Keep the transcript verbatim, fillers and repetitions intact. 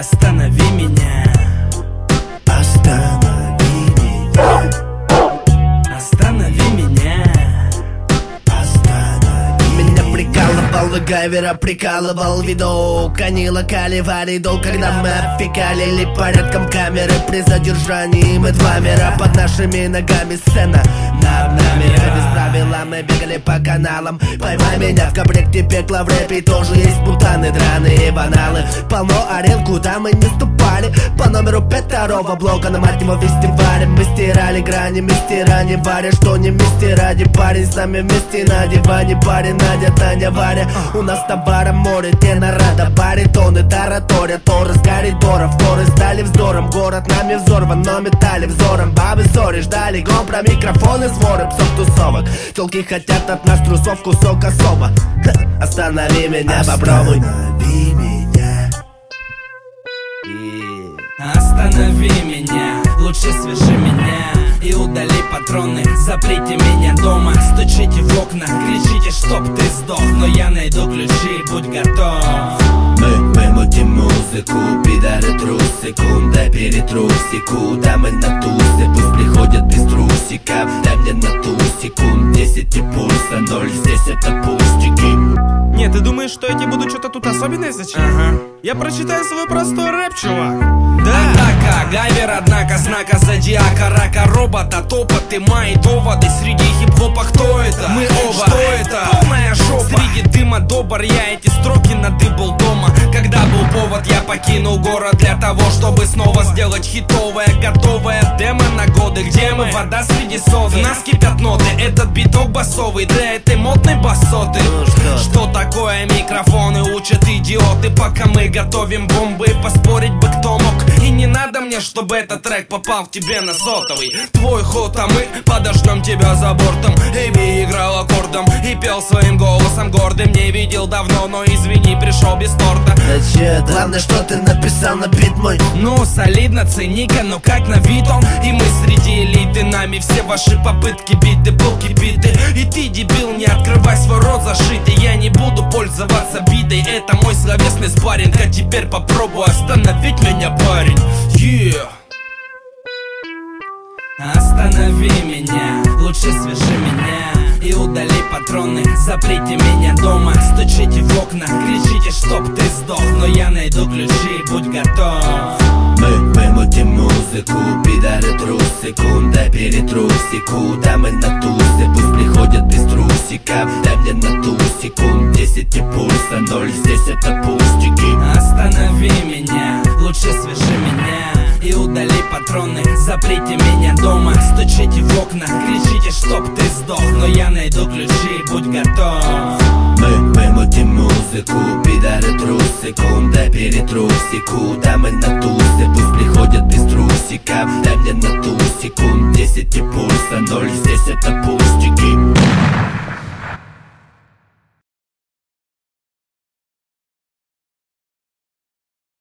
Останови меня. Останови меня. Останови меня. Меня прикалывал Гайвера, прикалывал видок. Они локали варидол, когда мы офигали порядком камеры. При задержании мы два мира, под нашими ногами сцена над нами. Без правила мы бегали по каналам. Поймай меня, в комплекте пекла в рэпе тоже есть бутаны, драные баналы. Полно арен, куда мы не ступали. По номеру пять второго блока на Мартиного фестивале мы стирали грани, мистера не варя, что не мистера. Парень с нами вместе на диване, парень Надя, Таня, Варя. У нас товара море, тенорада, баритоны, таратория, торы с коридоров, горы стали вздором. Город нами взорван, но метали взором. Бабы ссоры ждали гон про микрофоны, своры псов тусовок. Телки хотят от нас трусов кусок особо. Ха, останови меня, попробуй. Останови меня. Останови меня, лучше свяжи меня и удали патроны. Заприте меня дома, стучите в окна, кричите, чтоб ты сдох. Но я найду ключи, будь готов. Мы, мы мутим музыку, пидоры трусику. Дай перетрусику, да мы на тусе. Пусть приходят без трусиков, дай мне на тусику. Десять и пульса, ноль, здесь это пустяки. Нет, ты думаешь, что я тебе буду что-то тут особенное зачем? Ага. Я прочитаю свой простой рэп, чувак. Да. Атака, Гайвер, однако, знака зодиака, рака, робота, топоты, мои доводы. Среди хип-хопа кто это? Мы оба. Что это? Полная жопа. Среди дыма добр, я эти строки надыбал дома. Когда был повод, я покинул город для того, чтобы снова сделать хитовое, готовое демо на годы. Где мы? Вода среди соды. В нас кипят ноты, этот биток басовый для этой модной басоты. Ну, что, что такое микрофоны учат идиоты, пока мы готовим бомбы. Поспорить бы кто мог. И не надо мне, чтобы этот трек попал к тебе на сотовый. Твой ход, а мы подождем тебя за бортом. Эйби играл аккордом и пел своим голосом гордым. Не видел давно, но извини, пришел без торта. Да че, главное, что ты написал на бит мой. Ну, солидно, ценика, но как на вид он. И мы среди элиты, нами все ваши попытки биты, булки биты. И ты, дебил, не открывай свой рот зашитый. Я не буду пользоваться битой, это мой словесный спарринг. А теперь попробуй остановить меня, парень. Yeah. Останови меня, лучше свяжи меня и удали патроны. Заприте меня дома, стучите в окна, кричите, чтоб ты сдох. Но я найду ключи, будь готов. Мы, мы мутим музыку, пидоры трусику. Дай перетрусику, да мы на тусе. Пусть приходят без трусиков, дай мне на тусику. Десять и пульса, ноль, здесь это пустяки. Останови меня, лучше свяжи меня и удали патроны. Заприте меня дома, стучите в окна, кричите, чтоб ты сдох. Но я найду ключи, будь готов. Мы, мы мутим музыку, пидоры трусику. Дай перетрусику, да мы на тусе. Пусть приходят без трусиков, дай мне на тусику. Десять и пульса, ноль, здесь это пустяки.